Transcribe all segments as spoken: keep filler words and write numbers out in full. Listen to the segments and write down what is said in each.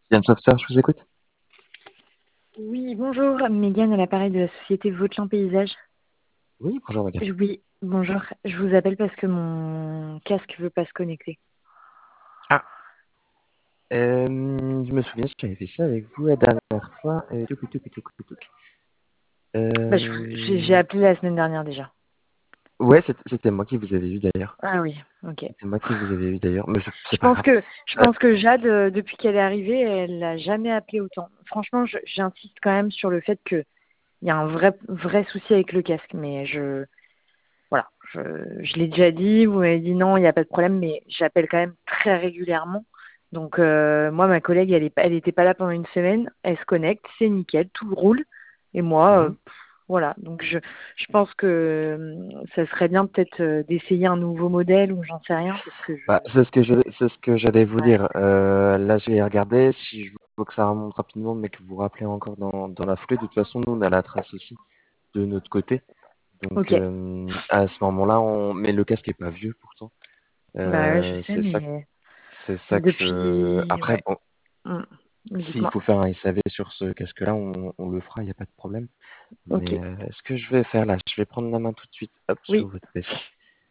Yann Software, je vous écoute. Oui, bonjour, Mégane à l'appareil de la société Vauchan Paysage. Oui, bonjour madame. Je- Oui, bonjour, je vous appelle parce que mon casque veut pas se connecter. Ah, euh, je me souviens, j'avais fait ça avec vous la dernière fois. Euh, touc, touc, touc, touc, touc. Bah, je vous- j'ai j'ai Euh, appelé la semaine dernière déjà. ouais, c'était c'était moi qui vous avais eu d'ailleurs. Ah oui, ok. C'était moi qui vous avais eu d'ailleurs, mais c'est Je c'est pas pense grave. que je Euh, pense que Jade, euh, depuis qu'elle est arrivée, elle n'a jamais appelé autant. Franchement, je- j'insiste quand même sur le fait que il y a un vrai vrai souci avec le casque, mais je voilà, je, je l'ai déjà dit, vous m'avez dit non, il n'y a pas de problème, mais j'appelle quand même très régulièrement. Donc euh, moi, ma collègue, elle est, pas- elle était pas là pendant une semaine, elle se connecte, c'est nickel, tout roule. Et moi, euh, mhm. pff, voilà. Donc je, je pense que euh, ça serait bien peut-être euh, d'essayer un nouveau modèle ou j'en sais rien parce que je. Bah, c'est ce que je, c'est ce que j'allais vous Ouais. dire. Euh, là, j'ai regardé. Si je veux que ça remonte rapidement, mais que vous vous rappelez encore dans, dans la foulée, de toute façon, nous, on a la trace aussi de notre côté. Donc, Ok. euh, à ce moment-là, on... mais le casque est pas vieux pourtant. Bah ouais, je Euh, sais, c'est ça, mais c'est ça que je. depuis, Après, ouais. bon, Mm. s'il Dites-moi. faut faire un S A V sur ce casque-là, on, on le fera, il n'y a pas de problème. Ok. Mais euh, ce que je vais faire là, je vais prendre la main tout de suite, hop, sur Oui. votre P C.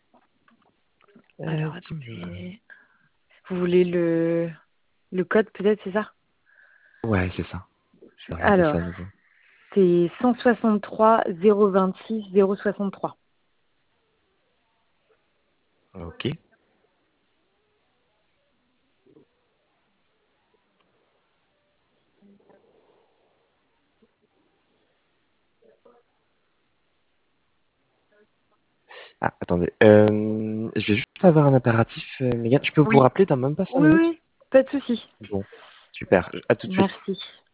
Euh, Alors dis-moi. attendez. Vous voulez le le code peut-être, c'est ça? Ouais, c'est ça. Je vais regarder Alors, ça à nouveau. c'est cent soixante-trois zéro vingt-six zéro soixante-trois. Ok. Ah, attendez. Euh, je vais juste avoir un impératif, euh, Mégane. Je peux vous Oui, rappeler dans même pas cinq oui, minutes? oui, pas de souci. Bon, super. À tout de suite. Merci.